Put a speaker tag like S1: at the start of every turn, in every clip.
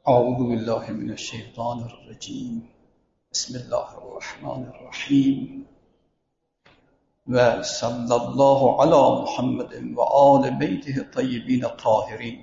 S1: اعوذ بالله من الشیطان الرجیم. بسم الله الرحمن الرحیم و صلی الله علی محمد و آل بیته الطیبین الطاهرین.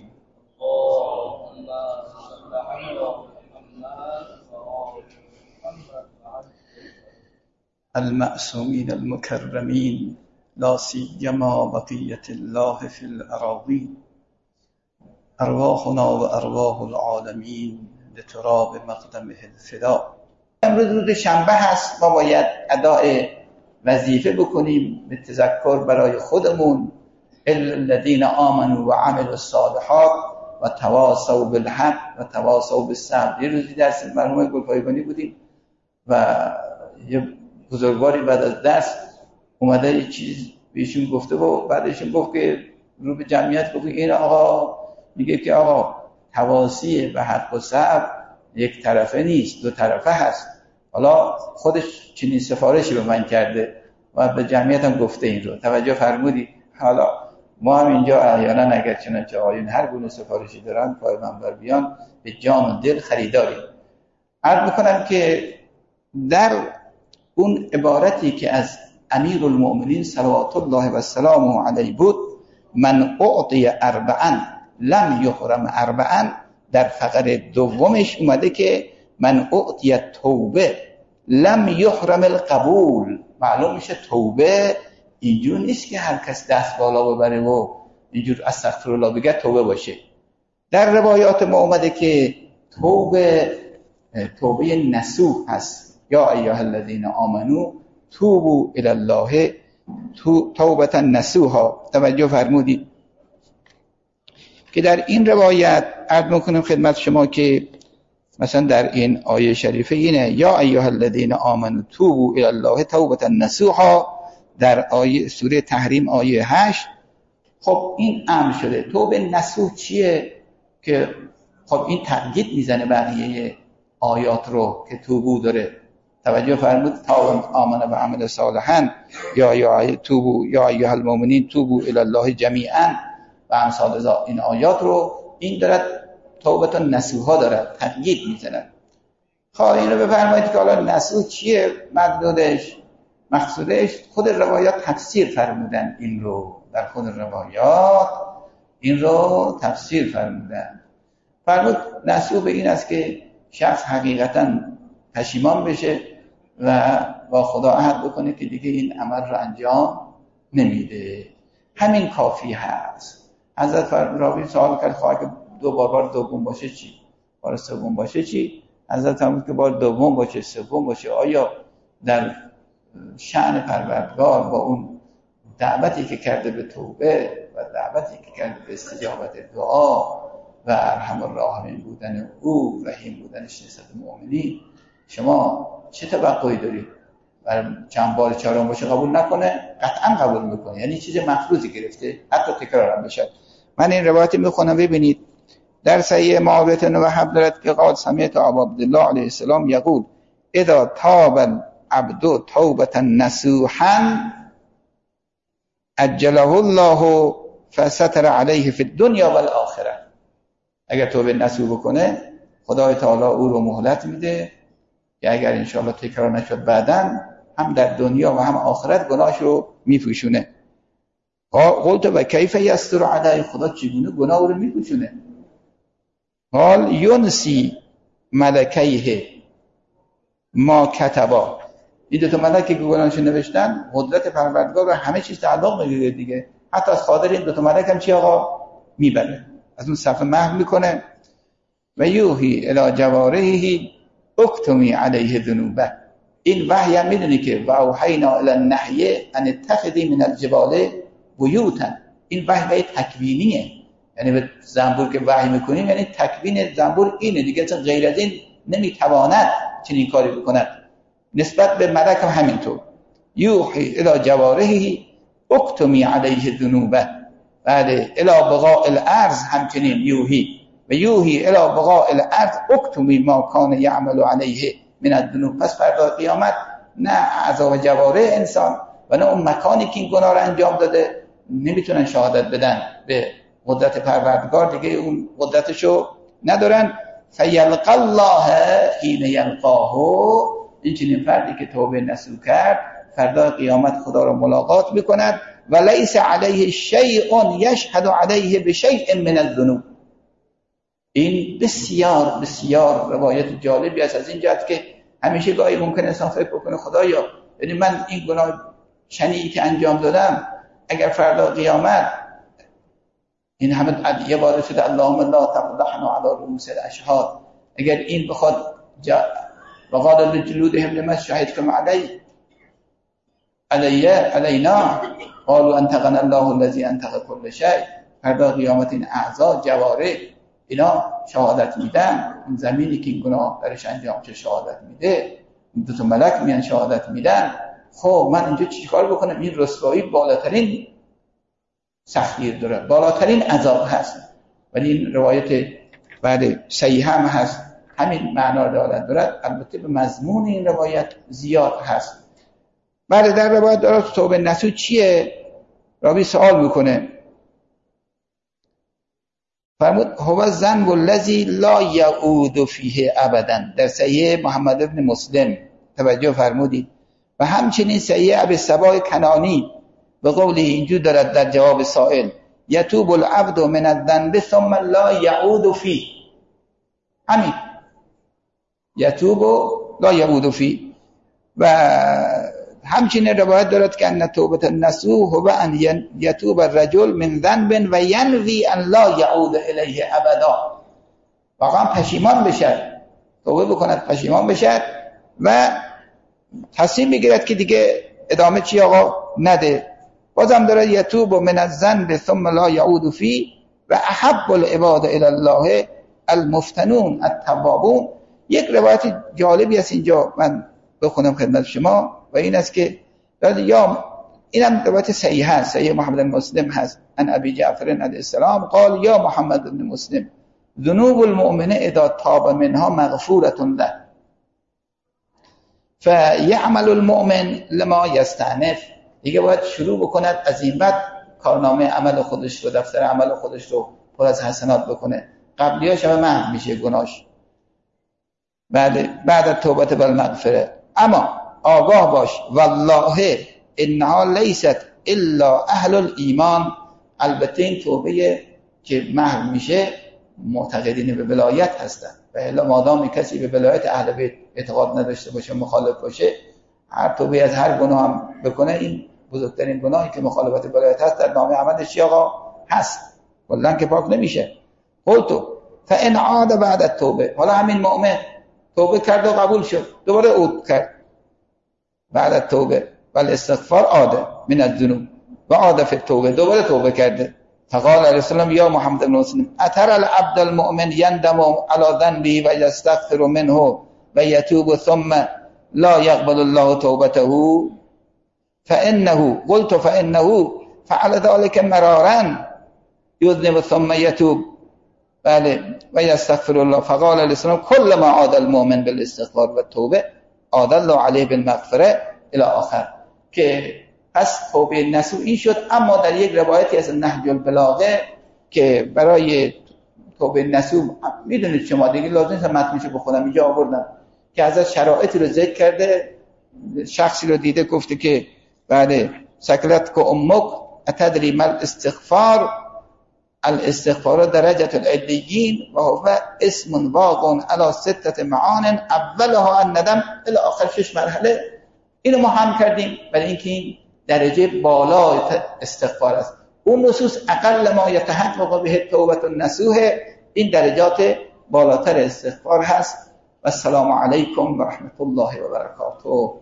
S1: المعصومین المکرمین لا سیما بقیة الله فی الأراضین. ارواحنا و ارواح العالمین لتراب مقدمه الفدا. امروز روز شنبه هست، ما باید اداء وظیفه بکنیم به تذکر برای خودمون. الذین آمنوا و عملوا الصالحات و تواصوا بالحق و تواصوا بالصبر. یه روزی درس مرحوم گلپایگانی بودیم و یه بزرگواری بعد از درس اومده یه چیز بهشون گفته و بعدشون گفت که رو به جمعیت گفت این آقا میگه که آقا تواصی به حق و صبر یک طرفه نیست، دو طرفه هست. حالا خودش چنین سفارشی به من کرده و به جمعیت هم گفته این رو. توجه فرمودی؟ حالا ما هم اینجا احیانا اگر چنانچه آیون هر گونه سفارشی دارن پای منبر بیان به جان و دل خریداریم. عرض میکنم که در اون عبارتی که از امیر المؤمنین صلوات الله و سلامه علیه بود، من اعطی اربعا لم یحرم اربعا، در فقره دومش اومده که من اعطی توبه لم یحرم القبول. معلوم میشه توبه اینجور نیست که هر کس دست بالا ببره و اینجور استغفرالله بگه توبه باشه. در روایات ما اومده که توبه نصوح هست. یا ایها الذین آمنو توبوا الی الله توبة نصوحا. توجه فرمودید که در این روایت عرض میکنم خدمت شما که مثلا در این آیه شریفه اینه یا ایها الذین آمنوا توبوا الی الله توبة نصوحا، در آیه سوره تحریم آیه 8. خب این امر شده. توبه نصوح چیه؟ که خب این تأکید میزنه بقیه آیات رو که توبو داره. توجه فرمود تا آمن و عمل صالحا یا توبو یا ایها المؤمنین توبوا الی الله جمیعا و امثال این آیات رو این دارد توبه نصوحا دارد تأکید میزند. خواهی این رو بفرمایید که حالا نصوح چیه؟ مقصودش خود روایات تفسیر فرمودن. این رو در خود روایات این رو تفسیر فرمود نصوح به این است که شخص حقیقتا پشیمان بشه و با خدا عهد بکنه که دیگه این عمل رو انجام نمیده. همین کافی هست. حضرت راوی سوال کرد خواهد که بار دوم باشه چی؟ بار سوم باشه چی؟ حضرت فرمود که بار دوم باشه سوم باشه آیا در شأن پروردگار با اون دعوتی که کرده به توبه و دعوتی که کرده به استجابت دعا و ارحم الراحمین بودن او رحیم بودنش نسبت مؤمنین، شما چه توقعی دارید؟ برای چند بار چهارم باشه قبول نکنه؟ قطعا قبول میکنه. یعنی چیز مفروضی گرفته، حتی تکرار هم بشه. من این روایت میخونم ببینید. در صحیح معاویه بن وهب دارد که قال سمعت ابا عبدالله علیه السلام یقول اذا تاب العبد توبة نصوحا عجله الله فستر علیه فی الدنیا والآخره. اگر توبه نصوح بکنه خدای تعالی او رو مهلت میده که اگر انشاءالله تکرار نشد بعداً هم در دنیا و هم آخرت گناهش رو میپوشونه. قلت و کیف یستر علیه، خدا چگونه گناه رو میپوشونه؟ قال ینسی ملکیه ما کتبا. این دو تا ملک که گناهشو نوشتن قدرت پروردگار رو همه چیز تعلق میگیره دیگه. حتی از خاطر این دو تا ملک هم چی آقا میبره، از اون صفحه محو میکنه. و یوحی الی جوارحه اکتمی علیه ذنوبه. این وحی هم میدونی که و اوحینا الی النحل ان اتخذی من الجبال بیوتا. این وحی تکوینیه، یعنی به زنبور که وحی میکنیم یعنی تکوین زنبور اینه دیگه، چون غیر از این نمیتواند چنین کاری بکند. نسبت به ملک هم همینطور. یوحی الی جوارحه اکتمی علیه ذنوبه. بله الی بقاء الارض همچنین یوحی و یوحی الی بقاء الارض اکتمی ما کان یعمل علیه من الذنوب. پس فردا قیامت نه اعضا و جوارح انسان و نه اون مکانی که این گناه رو انجام داده نمیتونن شهادت بدن به قدرت پروردگار، دیگه اون قدرتشو ندارن. فیلقى الله حین یلقاه، این چنین فردی که توبه نصوح کرد فردا قیامت خدا را ملاقات میکند و لیس علیه شیء یشهد علیه بشیء من الذنوب. این بسیار بسیار روایت جالبی است از این جهت که همیشه گاهی ممکن انسان فکر بکنه خدایا، یعنی من این گناه شنیعی که انجام دادم اگر فردا قیامت این همه ادعیه وارد شده اللهم لا تفضحنا علی رؤوس الاشهاد، اگر این بخواد وقال لجلودهم لما شهدتم علینا قالوا انطقنا الله الذي انطق كل شيء، فردا قیامت این اعضا جوارح اینا شهادت میدن، این زمینی که این گناه درش انجام چه شهادت میده، دو تا ملک میان شهادت میدن. خب من اینجا چیکار بکنم؟ این رسوایی بالاترین سختگیر داره، بالاترین عذاب هست. ولی این روایت بعد صحیح هم هست، همین معنا دارد. البته به مضمون این روایت زیاد هست. بعد در روایت داره توبه نصوح چیه؟ راوی سوال میکنه، فرمود هو الذنب الذی لا یعود فیه ابدا، در صحیح محمد ابن مسلم توجه فرمودید. و همچنین صحیح ابی الصباح کنانی به قولی اینجور دارد در جواب سائل یتوب العبد من الذنب ثم لا یعود فیه، همین یتوب لا یعود فیه. و همچنین روایت دارد که ان توبه النصوح هو ان یتوب الرجل من ذنب و ینوی ان لا یعود الیه ابدا، واقعا پشیمان بشد، توبه بکند پشیمان بشد و تصمیم میگیرد که دیگه ادامه چی آقا نده. بازم داره یتوب من الذنب ثم لا یعود فیه و احب العباد الی الله المفتنون التوابون. یک روایت جالبی است اینجا من بخونم خدمت شما و این است که یا اینم روایت صحیح هست، صحیح محمد بن مسلم هست، ان ابی جعفر علیه السلام قال یا محمد بن مسلم ذنوب المؤمن اذا تاب منها مغفورة له فیعمل المؤمن لما یستأنف. دیگه باید شروع بکند از این بعد کارنامه عمل خودش رو، دفتر عمل خودش رو پر از حسنات بکنه، قبلیاش هم محو میشه گناهش بعد توبت بالمغفره. اما آگاه باش والله انها لیست الا اهل الایمان، البته این توبه که محو میشه معتقدین به ولایت هستن و الا مادام کسی به ولایت اهل بیت اعتقاد نداشته باشه، مخالف باشه، هر توبه از هر گناه هم بکنه این بزرگترین گناهی که مخالفت ولایت هست در نامه عملش آقا هست، والله که پاک نمیشه. قلت فان عاد بعد التوبه، حالا همین مؤمن توبه کرد و قبول شد، دوباره عود کرد بعد التوبه والاستغفار عاد من الذنوب و عاد فی التوبه، دوباره توبه کرده. فقال علیه السلام یا محمد بن مسلم اتر العبد المؤمن یندم علی ذنبه و یستغفر منه و یتوب ثم لا يقبل الله توبته فانه قلت فانه فعل ذلك مرارا يذنب ثم يتوب بله و یستغفر الله. فقال علیه السلام كل ما عاد المؤمن بالاستغفار و التوبه عاد الله علیه بالمغفره الی آخر. که پس توبه نصوح این شد. اما در یک روایتی از نهج البلاغه که برای توبه نصوح میدونید شما دیگه لازم نیست متنشو بخونم، اینجا آوردم که از شرایطی رو ذکر کرده. شخصی رو دیده گفته که بله سکلت که امک اتدری مل استغفار، الاستغفار درجة العلیین و هو اسم واقع علی ستة معان اولها الندم الی آخر 6 مرحله. اینو ما هم کردیم برای اینکه این درجه بالا استغفار است. اون نصوص اقل ما یتحقق به توبه النصوح، این درجات بالاتر استغفار هست. و السلام علیکم و رحمت الله و برکاته.